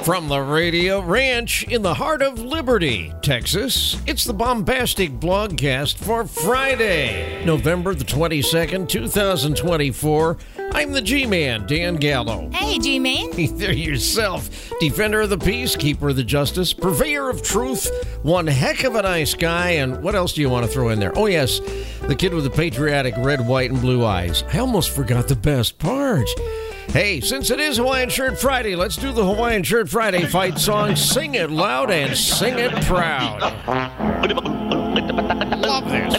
From the Radio Ranch in the heart of Liberty, Texas, it's the Bombastic Blogcast for Friday, November the 22nd, 2024. I'm the G-Man, Dan Gallo. Hey, G-Man. Either yourself, defender of the peace, keeper of the justice, purveyor of truth, one heck of a nice guy, and what else do you want to throw in there? Oh, yes, the kid with the patriotic red, white, and blue eyes. I almost forgot the best part. Hey, since it is Hawaiian Shirt Friday, let's do the Hawaiian Shirt Friday fight song. Sing it loud and sing it proud. Love this.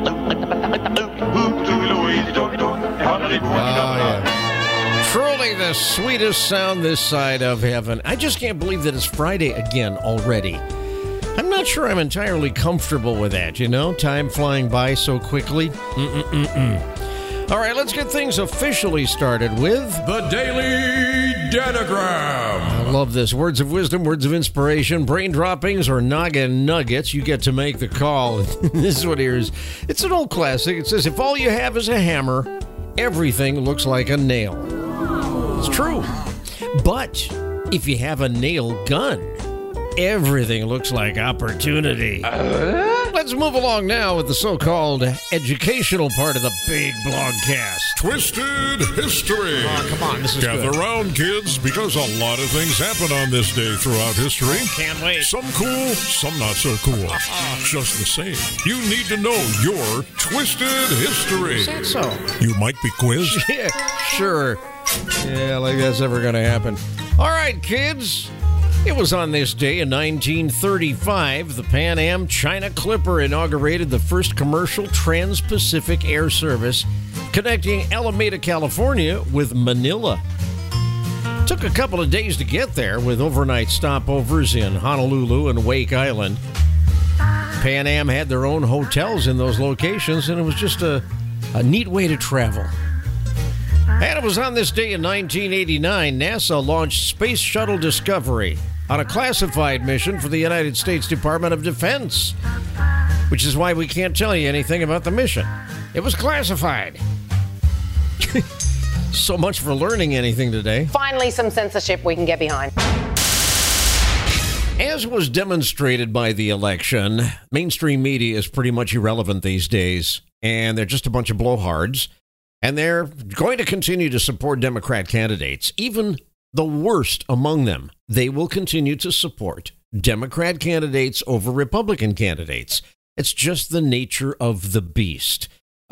Oh, yeah. Truly the sweetest sound this side of heaven. I just can't believe that it's Friday again already. I'm not sure I'm entirely comfortable with that, you know? Time flying by so quickly. All right, let's get things officially started with the Daily Danagram. I love this. Words of wisdom, words of inspiration, brain droppings, or noggin nuggets. You get to make the call. This one here is, it's an old classic. It says, if all you have is a hammer, everything looks like a nail. It's true. But if you have a nail gun, everything looks like opportunity. Let's move along now with the so-called educational part of the big blogcast. Twisted History. Oh, come on, this is Gather good. around, kids, because a lot of things happen on this day throughout history. Can't wait. Some cool, some not so cool. Just the same, you need to know your Twisted History. Is that so? You might be quizzed. Yeah, sure. Yeah, like that's ever going to happen. All right, kids. It was on this day in 1935, the Pan Am China Clipper inaugurated the first commercial trans-Pacific air service connecting Alameda, California with Manila. It took a couple of days to get there with overnight stopovers in Honolulu and Wake Island. Pan Am had their own hotels in those locations, and it was just a neat way to travel. And it was on this day in 1989, NASA launched Space Shuttle Discovery on a classified mission for the United States Department of Defense, which is why we can't tell you anything about the mission. It was classified. So much for learning anything today. Finally, some censorship we can get behind. As was demonstrated by the election, mainstream media is pretty much irrelevant these days, and they're just a bunch of blowhards. And they're going to continue to support Democrat candidates, even the worst among them. They will continue to support Democrat candidates over Republican candidates. It's just the nature of the beast.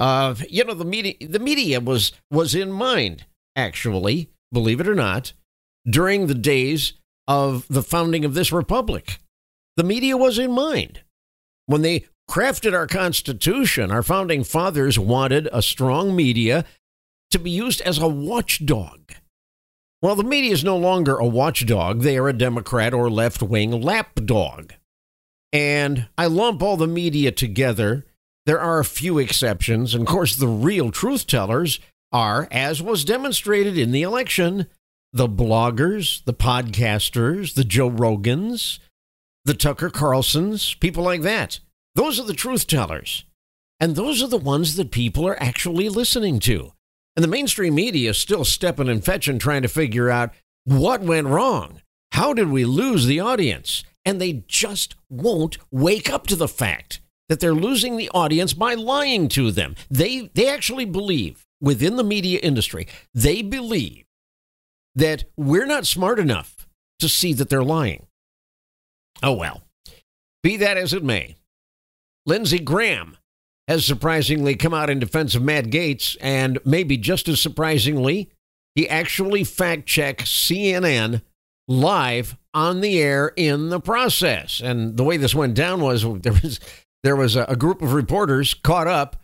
The media was in mind, actually, believe it or not, during the days of the founding of this republic. The media was in mind. When they crafted our Constitution, our founding fathers wanted a strong media to be used as a watchdog. Well, the media is no longer a watchdog. They are a Democrat or left-wing lapdog. And I lump all the media together. There are a few exceptions. And of course, the real truth tellers are, as was demonstrated in the election, the bloggers, the podcasters, the Joe Rogans, the Tucker Carlsons, people like that. Those are the truth tellers. And those are the ones that people are actually listening to. And the mainstream media is still stepping and fetching, trying to figure out what went wrong. How did we lose the audience? And they just won't wake up to the fact that they're losing the audience by lying to them. They actually believe, within the media industry, they believe that we're not smart enough to see that they're lying. Oh, well, be that as it may. Lindsey Graham has surprisingly come out in defense of Matt Gaetz, and maybe just as surprisingly, he actually fact-checked CNN live on the air in the process. And the way this went down was there was a group of reporters caught up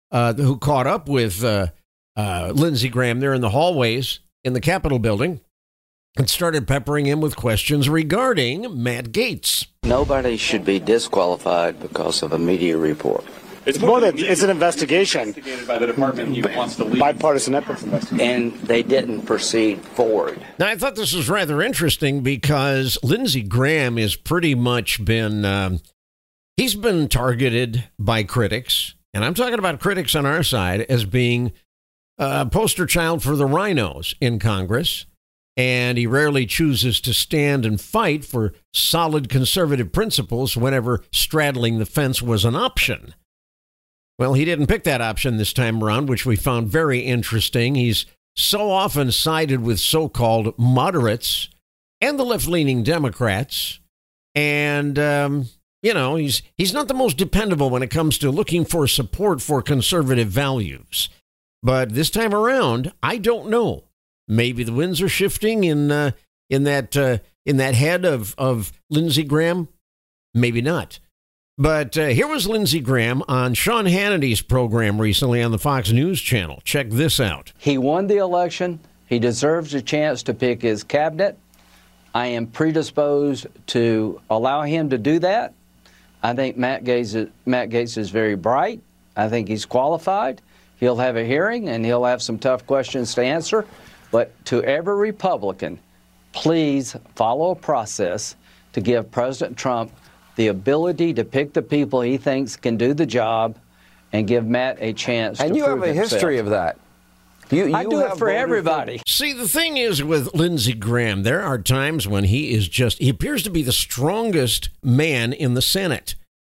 with Lindsey Graham there in the hallways in the Capitol building and started peppering him with questions regarding Matt Gaetz. Nobody should be disqualified because of a media report. It's more than it's an investigation. Investigated by the department. He wants to leave. Bipartisan ethics investigation. And they didn't proceed forward. Now, I thought this was rather interesting because Lindsey Graham has pretty much been, he's been targeted by critics, and I'm talking about critics on our side, as being a poster child for the rhinos in Congress. and he rarely chooses to stand and fight for solid conservative principles whenever straddling the fence was an option. Well, he didn't pick that option this time around, which we found very interesting. He's so often sided with so-called moderates and the left-leaning Democrats, and he's not the most dependable when it comes to looking for support for conservative values. But this time around, I don't know. Maybe the winds are shifting in that head of Lindsey Graham. Maybe not. But here was Lindsey Graham on Sean Hannity's program recently on the Fox News Channel. Check this out. He won the election. He deserves a chance to pick his cabinet. I am predisposed to allow him to do that. I think Matt Gaetz is very bright. I think he's qualified. He'll have a hearing, and he'll have some tough questions to answer. But to every Republican, please follow a process to give President Trump the ability to pick the people he thinks can do the job and give Matt a chance to prove himself. And you have a history of that. I do it for everybody. See, the thing is with Lindsey Graham, there are times when he appears to be the strongest man in the Senate.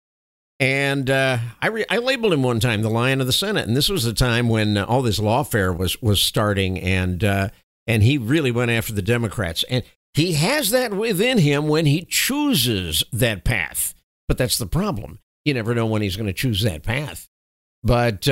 And I labeled him one time the Lion of the Senate. And this was the time when all this lawfare was starting. And he really went after the Democrats. And he has that within him when he chooses that path. But that's the problem. You never know when he's going to choose that path. But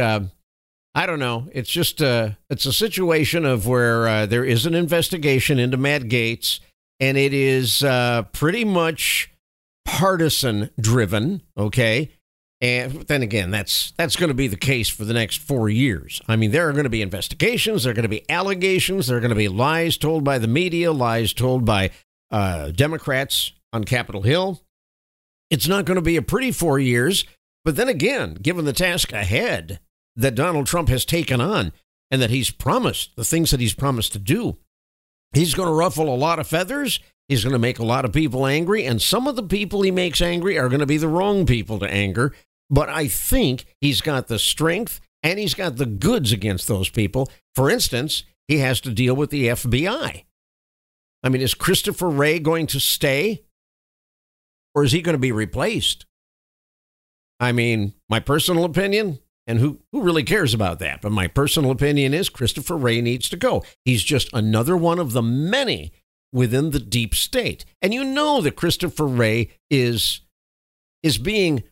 I don't know. It's just it's a situation of where there is an investigation into Matt Gaetz, and it is pretty much partisan driven. Okay. And then again, that's going to be the case for the next 4 years. I mean, there are going to be investigations. There are going to be allegations. There are going to be lies told by the media, lies told by Democrats on Capitol Hill. It's not going to be a pretty 4 years. But then again, given the task ahead that Donald Trump has taken on and that he's promised, the things that he's promised to do, he's going to ruffle a lot of feathers. He's going to make a lot of people angry. And some of the people he makes angry are going to be the wrong people to anger. But I think he's got the strength and he's got the goods against those people. For instance, he has to deal with the FBI. I mean, is Christopher Wray going to stay? Or is he going to be replaced? I mean, my personal opinion, and who really cares about that? But my personal opinion is Christopher Wray needs to go. He's just another one of the many within the deep state. And you know that Christopher Wray is being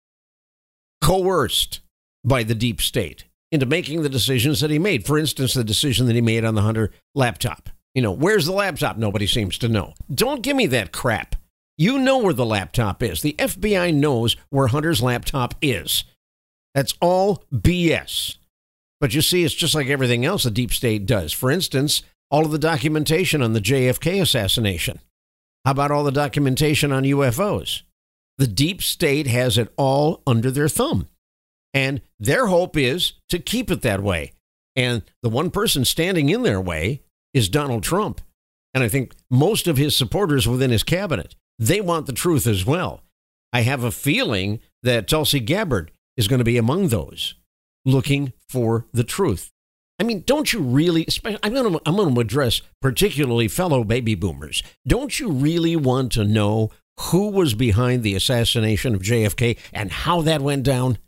coerced by the deep state into making the decisions that he made. For instance, the decision that he made on the Hunter laptop. You know, where's the laptop? Nobody seems to know. Don't give me that crap. You know where the laptop is. The FBI knows where Hunter's laptop is. That's all BS. But you see, it's just like everything else the deep state does. For instance, all of the documentation on the JFK assassination. How about all the documentation on UFOs? The deep state has it all under their thumb. And their hope is to keep it that way. And the one person standing in their way is Donald Trump. And I think most of his supporters within his cabinet, they want the truth as well. I have a feeling that Tulsi Gabbard is going to be among those looking for the truth. I mean, don't you really, I'm going to address particularly fellow baby boomers. Don't you really want to know who was behind the assassination of JFK and how that went down?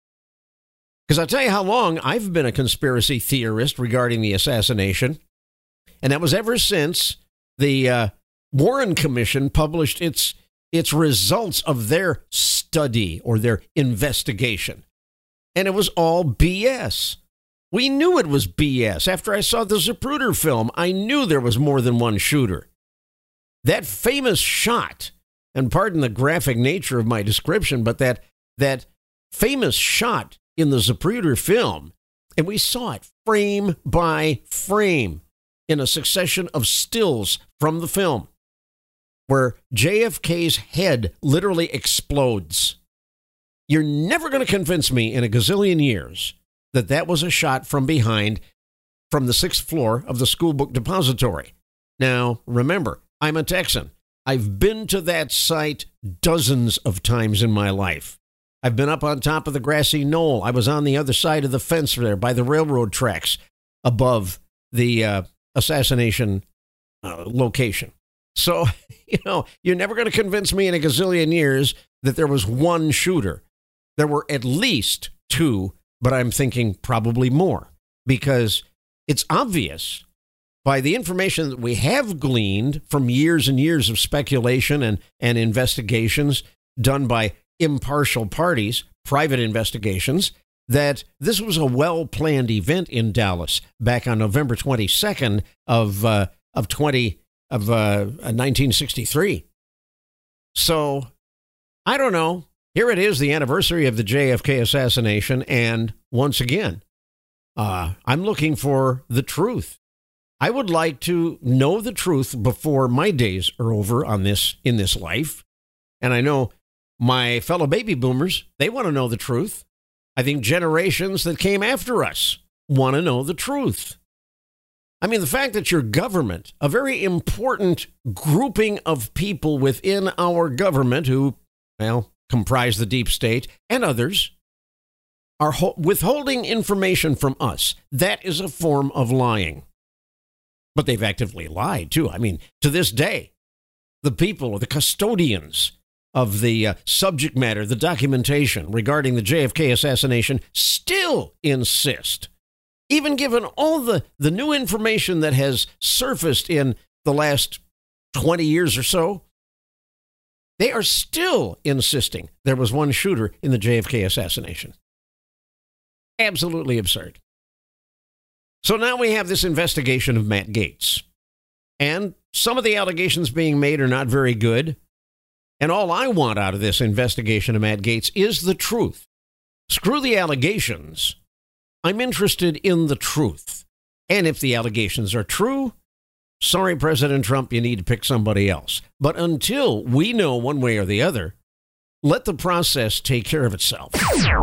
Because I'll tell you how long I've been a conspiracy theorist regarding the assassination. And that was ever since the Warren Commission published its results of their study or their investigation. And it was all BS. We knew it was BS. After I saw the Zapruder film, I knew there was more than one shooter. That famous shot, and pardon the graphic nature of my description, but that famous shot in the Zapruder film, and we saw it frame by frame in a succession of stills from the film, where JFK's head literally explodes. You're never going to convince me in a gazillion years that that was a shot from behind from the 6th floor of the School Book Depository. Now, remember, I'm a Texan. I've been to that site dozens of times in my life. I've been up on top of the grassy knoll. I was on the other side of the fence there by the railroad tracks above the assassination location. So, you're never going to convince me in a gazillion years that there was one shooter. There were at least two, but I'm thinking probably more, because it's obvious by the information that we have gleaned from years and years of speculation and investigations done by impartial parties, private investigations, that this was a well-planned event in Dallas back on November 22nd of 1963. So, I don't know. Here it is, the anniversary of the JFK assassination, and once again, I'm looking for the truth. I would like to know the truth before my days are over in this life. And I know my fellow baby boomers, they want to know the truth. I think generations that came after us want to know the truth. I mean, the fact that your government, a very important grouping of people within our government who, comprise the deep state and others, are withholding information from us, that is a form of lying. But they've actively lied, too. I mean, to this day, the people, the custodians of the subject matter, the documentation regarding the JFK assassination, still insist, even given all the new information that has surfaced in the last 20 years or so, they are still insisting there was one shooter in the JFK assassination. Absolutely absurd. So now we have this investigation of Matt Gaetz. And some of the allegations being made are not very good. And all I want out of this investigation of Matt Gaetz is the truth. Screw the allegations. I'm interested in the truth. And if the allegations are true, sorry, President Trump, you need to pick somebody else. But until we know one way or the other, let the process take care of itself.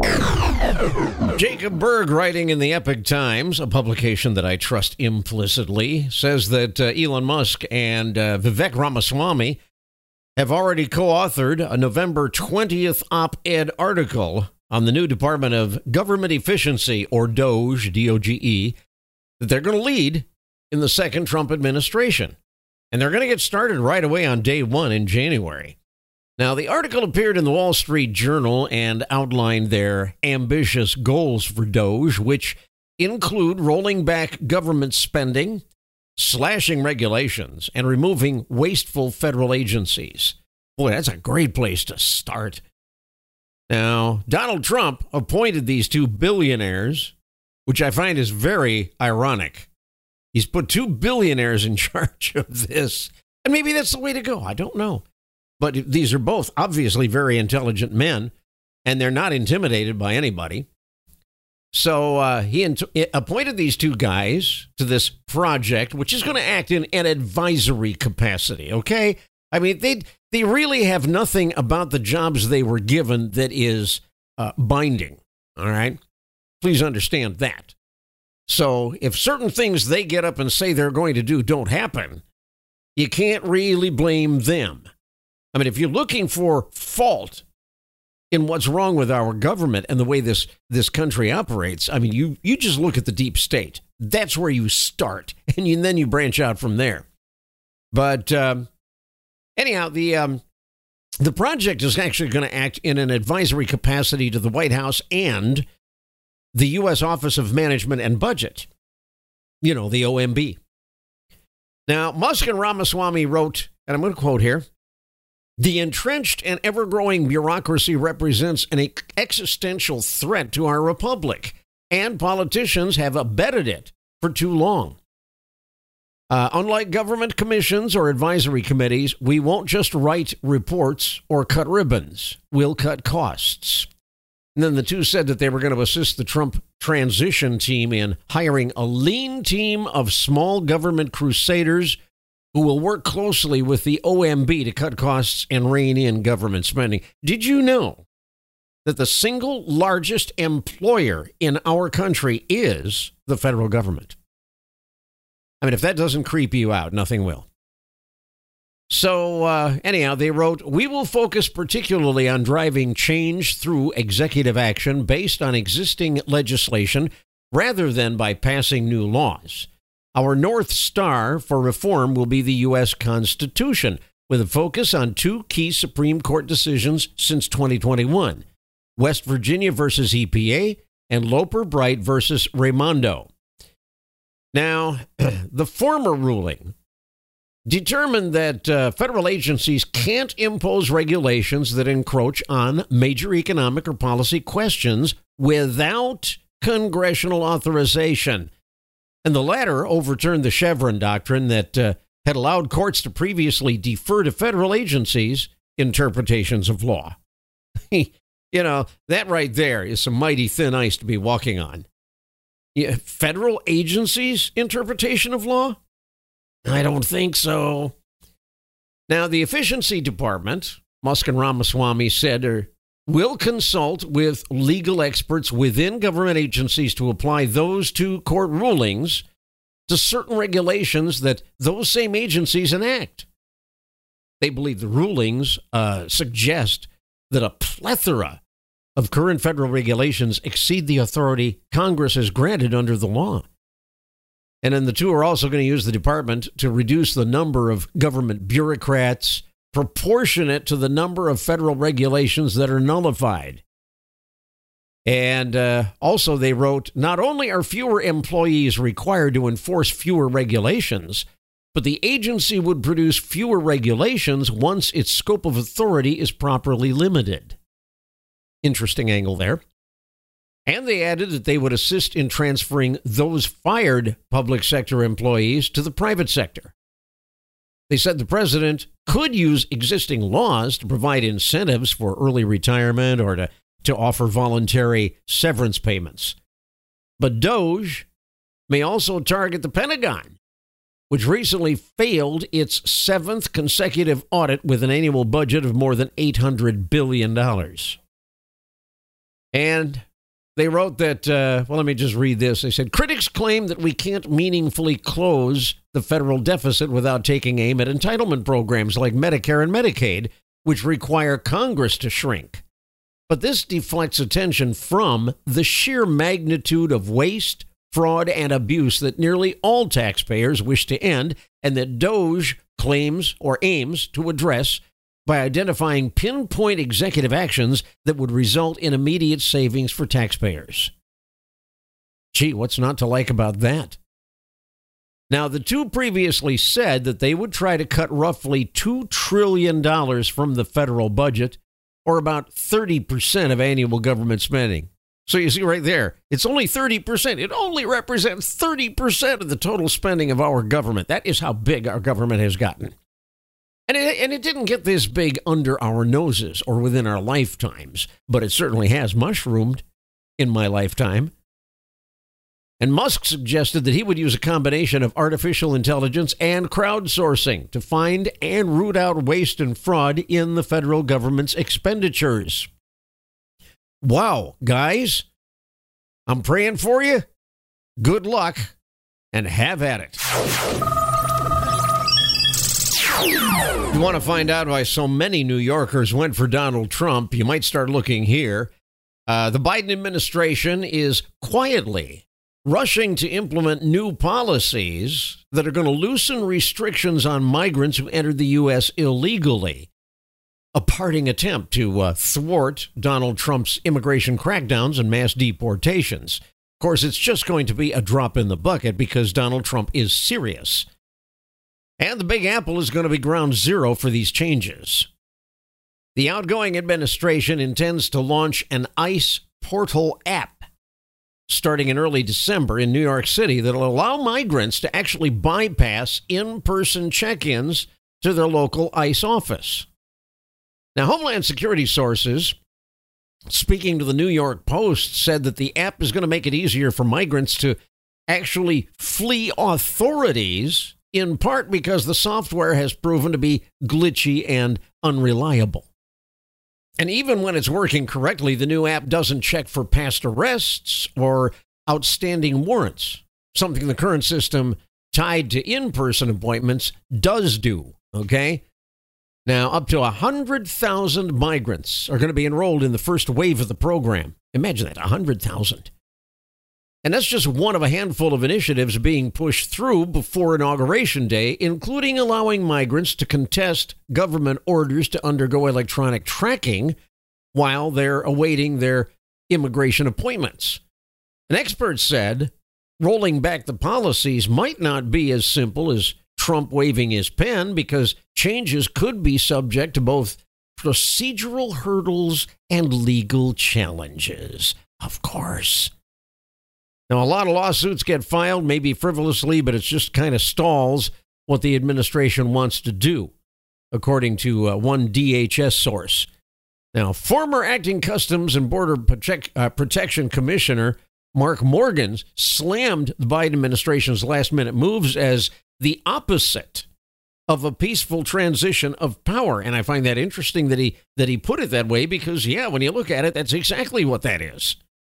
Jacob Berg, writing in the Epoch Times, a publication that I trust implicitly, says that Elon Musk and Vivek Ramaswamy have already co-authored a November 20th op-ed article on the new Department of Government Efficiency, or DOGE, D-O-G-E, that they're going to lead in the second Trump administration. And they're going to get started right away on day one in January. Now, the article appeared in the Wall Street Journal and outlined their ambitious goals for DOGE, which include rolling back government spending, slashing regulations, and removing wasteful federal agencies. Boy, that's a great place to start. Now, Donald Trump appointed these two billionaires, which I find is very ironic. He's put two billionaires in charge of this, and maybe that's the way to go. I don't know. But these are both obviously very intelligent men, and they're not intimidated by anybody. So he appointed these two guys to this project, which is going to act in an advisory capacity, okay? I mean, they really have nothing about the jobs they were given that is binding, all right? Please understand that. So if certain things they get up and say they're going to do don't happen, you can't really blame them. I mean, if you're looking for fault in what's wrong with our government and the way this country operates, I mean, you just look at the deep state. That's where you start, and then you branch out from there. But anyhow, the project is actually going to act in an advisory capacity to the White House and the U.S. Office of Management and Budget, the OMB. Now, Musk and Ramaswamy wrote, and I'm going to quote here, "The entrenched and ever-growing bureaucracy represents an existential threat to our republic, and politicians have abetted it for too long. Unlike government commissions or advisory committees, we won't just write reports or cut ribbons. We'll cut costs." And then the two said that they were going to assist the Trump transition team in hiring a lean team of small government crusaders who will work closely with the OMB to cut costs and rein in government spending. Did you know that the single largest employer in our country is the federal government? I mean, if that doesn't creep you out, nothing will. So anyhow, they wrote, "We will focus particularly on driving change through executive action based on existing legislation rather than by passing new laws. Our North Star for reform will be the U.S. Constitution, with a focus on two key Supreme Court decisions since 2021, West Virginia versus EPA and Loper Bright versus Raimondo. Now, the former ruling determined that federal agencies can't impose regulations that encroach on major economic or policy questions without congressional authorization. And the latter overturned the Chevron doctrine that had allowed courts to previously defer to federal agencies' interpretations of law. You know, that right there is some mighty thin ice to be walking on. Yeah, federal agencies' interpretation of law? I don't think so. Now, the Efficiency Department, Musk and Ramaswamy said, will consult with legal experts within government agencies to apply those two court rulings to certain regulations that those same agencies enact. They believe the rulings suggest that a plethora of current federal regulations exceed the authority Congress has granted under the law. And then the two are also going to use the department to reduce the number of government bureaucrats proportionate to the number of federal regulations that are nullified. And also they wrote, not only are fewer employees required to enforce fewer regulations, but the agency would produce fewer regulations once its scope of authority is properly limited. Interesting angle there. And they added that they would assist in transferring those fired public sector employees to the private sector. They said the president could use existing laws to provide incentives for early retirement or to offer voluntary severance payments. But DOGE may also target the Pentagon, which recently failed its 7th consecutive audit with an annual budget of more than $800 billion. And they wrote that, let me just read this. They said, critics claim that we can't meaningfully close the federal deficit without taking aim at entitlement programs like Medicare and Medicaid, which require Congress to shrink. But this deflects attention from the sheer magnitude of waste, fraud, and abuse that nearly all taxpayers wish to end, and that DOGE claims or aims to address by identifying pinpoint executive actions that would result in immediate savings for taxpayers. Gee, what's not to like about that? Now, the two previously said that they would try to cut roughly $2 trillion from the federal budget, or about 30% of annual government spending. So you see right there, it's only 30%. It only represents 30% of the total spending of our government. That is how big our government has gotten. And it didn't get this big under our noses or within our lifetimes, but it certainly has mushroomed in my lifetime. And Musk suggested that he would use a combination of artificial intelligence and crowdsourcing to find and root out waste and fraud in the federal government's expenditures. Wow, guys, I'm praying for you. Good luck and have at it. If you want to find out why so many New Yorkers went for Donald Trump, you might start looking here. The Biden administration is quietly rushing to implement new policies that are going to loosen restrictions on migrants who entered the U.S. illegally. A parting attempt to thwart Donald Trump's immigration crackdowns and mass deportations. Of course, it's just going to be a drop in the bucket because Donald Trump is serious. And the Big Apple is going to be ground zero for these changes. The outgoing administration intends to launch an ICE portal app starting in early December in New York City that'll allow migrants to actually bypass in-person check-ins to their local ICE office. Now, Homeland Security sources, speaking to the New York Post, said that the app is going to make it easier for migrants to actually flee authorities, in part because the software has proven to be glitchy and unreliable. And even when it's working correctly, the new app doesn't check for past arrests or outstanding warrants, something the current system tied to in-person appointments does do, okay? Now, up to 100,000 migrants are going to be enrolled in the first wave of the program. Imagine that, 100,000. And that's just one of a handful of initiatives being pushed through before Inauguration Day, including allowing migrants to contest government orders to undergo electronic tracking while they're awaiting their immigration appointments. An expert said rolling back the policies might not be as simple as Trump waving his pen, because changes could be subject to both procedural hurdles and legal challenges, of course. Now, a lot of lawsuits get filed, maybe frivolously, but it's just kind of stalls what the administration wants to do, according to one DHS source. Now, former acting Customs and Border Protection Commissioner Mark Morgan slammed the Biden administration's last-minute moves as the opposite of a peaceful transition of power. And I find that interesting that he put it that way, because, yeah, when you look at it, that's exactly what that is.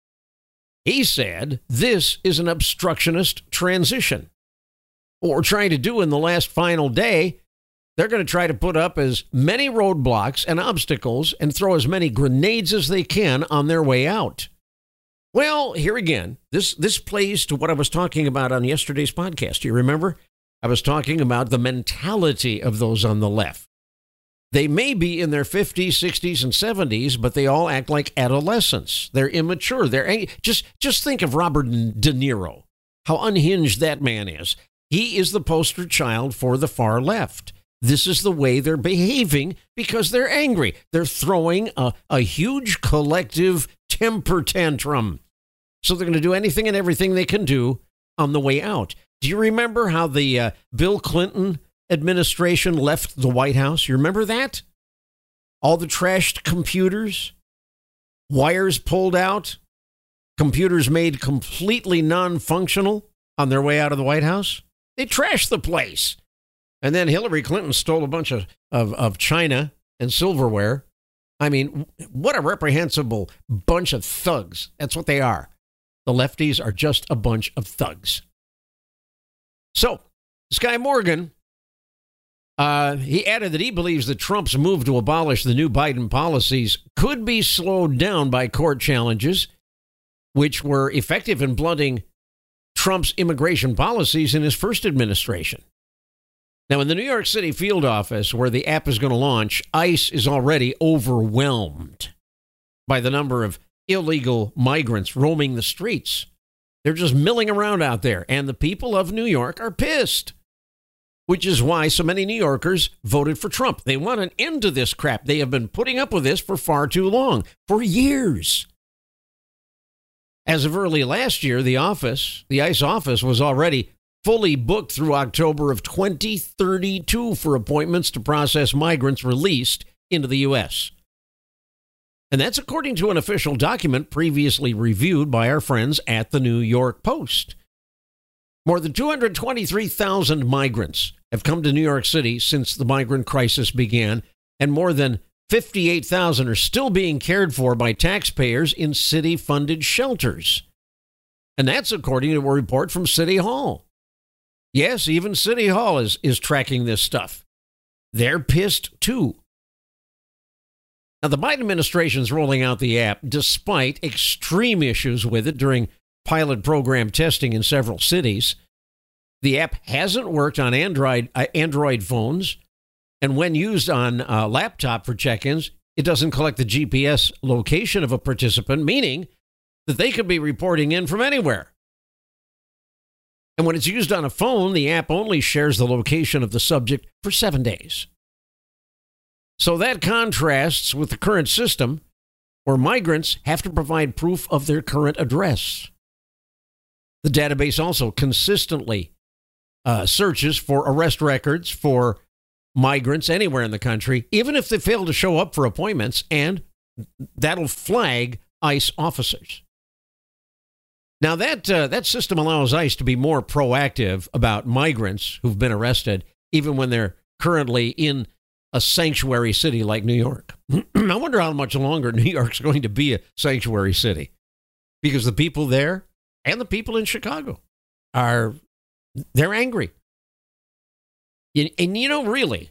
He said this is an obstructionist transition. What we're trying to do in the last final day, they're going to try to put up as many roadblocks and obstacles and throw as many grenades as they can on their way out. Well, here again, this plays to what I was talking about on yesterday's podcast. Do you remember? I was talking about the mentality of those on the left. They may be in their 50s, 60s, and 70s, but they all act like adolescents. They're immature. Just think of Robert De Niro, how unhinged that man is. He is the poster child for the far left. This is the way they're behaving because they're angry. They're throwing a huge collective temper tantrum. So they're going to do anything and everything they can do on the way out. Do you remember how the Bill Clinton administration left the White House? You remember that? All the trashed computers, wires pulled out, computers made completely non-functional on their way out of the White House. They trashed the place. And then Hillary Clinton stole a bunch of china and silverware. I mean, what a reprehensible bunch of thugs. That's what they are. The lefties are just a bunch of thugs. So, this guy Morgan, he added that he believes that Trump's move to abolish the new Biden policies could be slowed down by court challenges, which were effective in blunting Trump's immigration policies in his first administration. Now, in the New York City field office where the app is going to launch, ICE is already overwhelmed by the number of illegal migrants roaming the streets. They're just milling around out there, and the people of New York are pissed, which is why so many New Yorkers voted for Trump. They want an end to this crap. They have been putting up with this for far too long, for years. As of early last year, the ICE office was already fully booked through October of 2032 for appointments to process migrants released into the U.S. And that's according to an official document previously reviewed by our friends at the New York Post. More than 223,000 migrants have come to New York City since the migrant crisis began, and more than 58,000 are still being cared for by taxpayers in city-funded shelters. And that's according to a report from City Hall. Yes, even City Hall is tracking this stuff. They're pissed, too. Now, the Biden administration's rolling out the app despite extreme issues with it during pilot program testing in several cities. The app hasn't worked on Android phones, and when used on a laptop for check-ins, it doesn't collect the GPS location of a participant, meaning that they could be reporting in from anywhere. And when it's used on a phone, the app only shares the location of the subject for 7 days. So that contrasts with the current system, where migrants have to provide proof of their current address. The database also consistently searches for arrest records for migrants anywhere in the country, even if they fail to show up for appointments, and that'll flag ICE officers. Now, that system allows ICE to be more proactive about migrants who've been arrested, even when they're currently in a sanctuary city like New York. I wonder how much longer New York's going to be a sanctuary city, because the people there and the people in Chicago they're angry. And you know, really,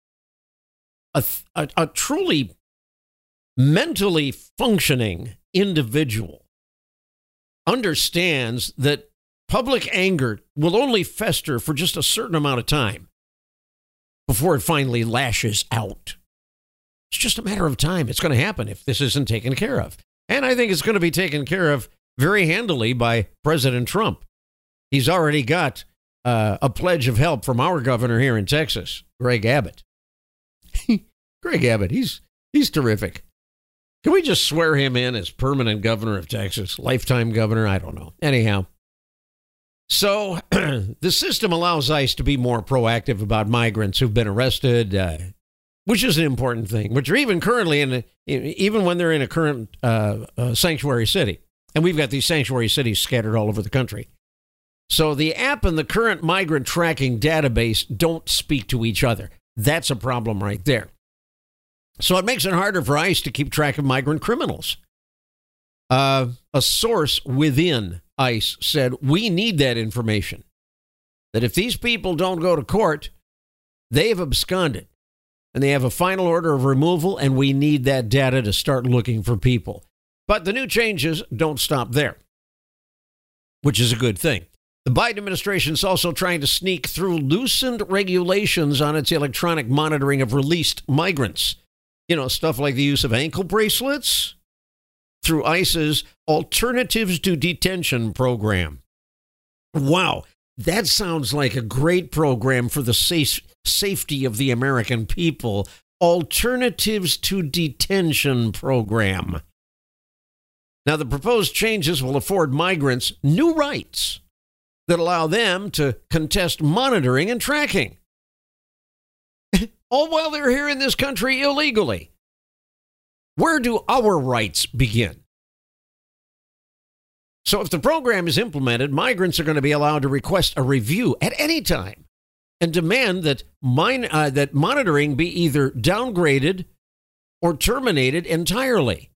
a truly mentally functioning individual, understands that public anger will only fester for just a certain amount of time before it finally lashes out. It's just a matter of time. It's going to happen if this isn't taken care of. And I think it's going to be taken care of very handily by President Trump. He's already got a pledge of help from our governor here in Texas, Greg Abbott. Greg Abbott, he's terrific. Can we just swear him in as permanent governor of Texas? Lifetime governor? I don't know. Anyhow. So the system allows ICE to be more proactive about migrants who've been arrested, which is an important thing, which are even currently even when they're in a current sanctuary city. And we've got these sanctuary cities scattered all over the country. So the app and the current migrant tracking database don't speak to each other. That's a problem right there. So it makes it harder for ICE to keep track of migrant criminals. A source within ICE said, we need that information. That if these people don't go to court, they've absconded. And they have a final order of removal, and we need that data to start looking for people. But the new changes don't stop there, which is a good thing. The Biden administration is also trying to sneak through loosened regulations on its electronic monitoring of released migrants. You know, stuff like the use of ankle bracelets through ICE's Alternatives to Detention program. Wow, that sounds like a great program for the safety of the American people. Alternatives to Detention program. Now, the proposed changes will afford migrants new rights that allow them to contest monitoring and tracking, all while they're here in this country illegally. Where do our rights begin? So if the program is implemented, migrants are going to be allowed to request a review at any time and demand that monitoring be either downgraded or terminated entirely.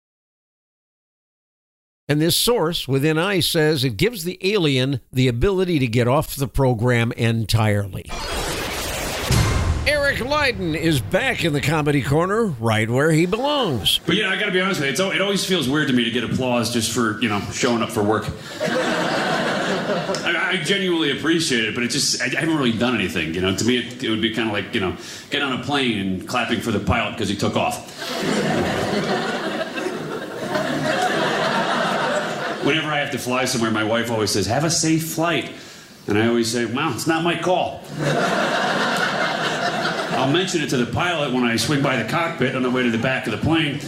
And this source within ICE says it gives the alien the ability to get off the program entirely. Eric Lydon is back in the Comedy Corner, right where he belongs. But I got to be honest with you, it always feels weird to me to get applause just for, showing up for work. I genuinely appreciate it, but I haven't really done anything. To me, it would be kind of like, get on a plane and clapping for the pilot because he took off. Whenever I have to fly somewhere, my wife always says, have a safe flight. And I always say, well, it's not my call. I'll mention it to the pilot when I swing by the cockpit on the way to the back of the plane.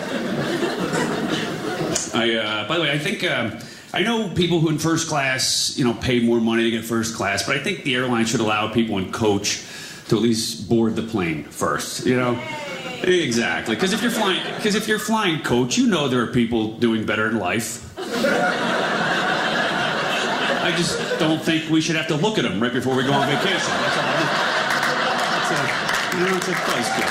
By the way, I think, I know people who in first class, pay more money to get first class, but I think the airline should allow people in coach to at least board the plane first, Exactly, because if you're flying coach, there are people doing better in life. I just don't think we should have to look at them right before we go on vacation. That's all. It's a buzzkill.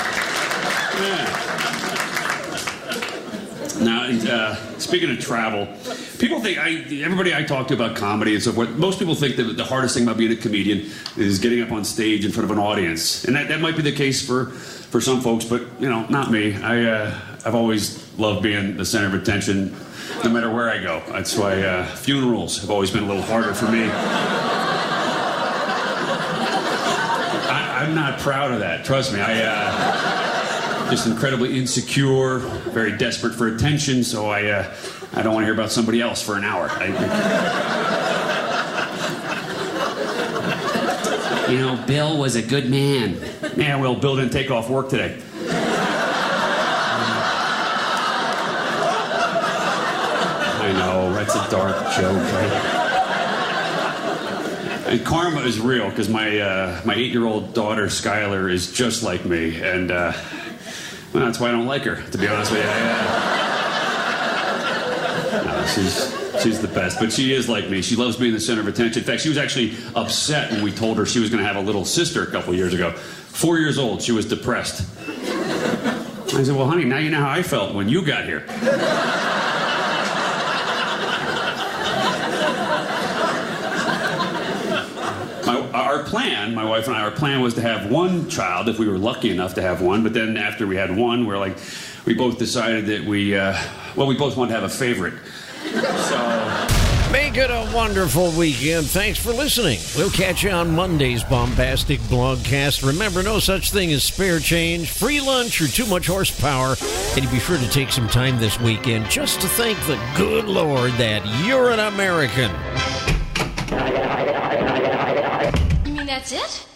Yeah. Now, speaking of travel, people think everybody I talk to about comedy and so forth. Most people think that the hardest thing about being a comedian is getting up on stage in front of an audience, and that might be the case for some folks, but not me. I've always loved being the center of attention, no matter where I go. That's why funerals have always been a little harder for me. I'm not proud of that. Trust me. Just incredibly insecure, very desperate for attention. So I don't want to hear about somebody else for an hour. Bill was a good man. Yeah, well, Bill didn't take off work today. I know, that's a dark joke, right? And karma is real, because my 8-year-old daughter, Skylar, is just like me. And, that's why I don't like her, to be honest with you. No, she's the best. But she is like me. She loves being the center of attention. In fact, she was actually upset when we told her she was going to have a little sister a couple years ago. 4 years old, she was depressed. I said, well, honey, now you know how I felt when you got here. My wife and I, our plan was to have one child if we were lucky enough to have one. But then after we had one, we both decided that we both wanted to have a favorite. So Make it a wonderful weekend. Thanks for listening. We'll catch you on Monday's Bombastic Blogcast. Remember, no such thing as spare change, free lunch, or too much horsepower. And be sure to take some time this weekend just to thank the good Lord that you're an American. You mean that's it?